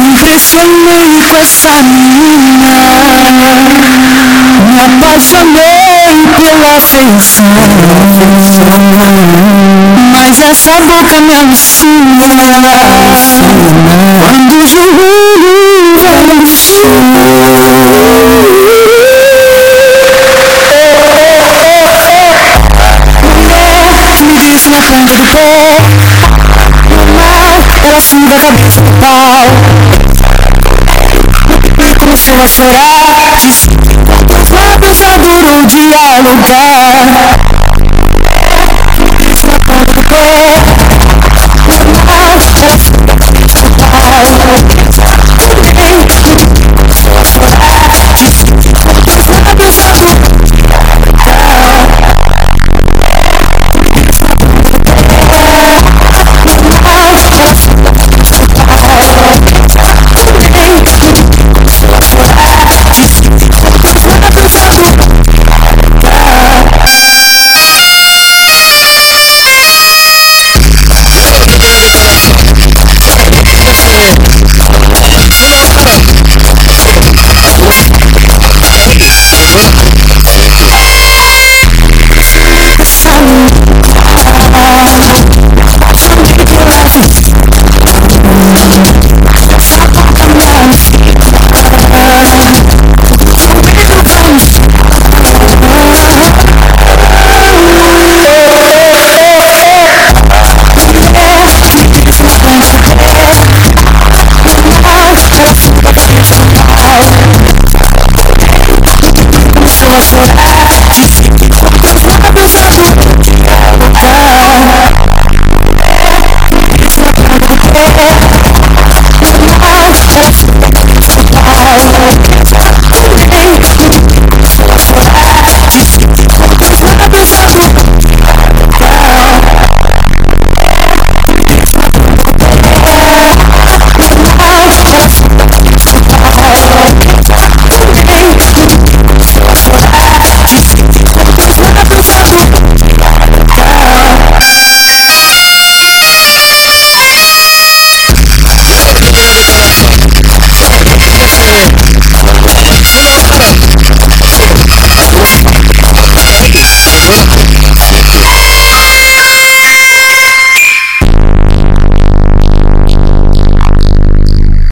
impressionei com essa menina, me apaixonei pela afeição, mas essa boca me alucina, quando o joelho vai no chão. Me disse na ponta do pé, normal, ela subiu a cabeça do pau e começou a chorar, disse que os lábios adorou dialogar.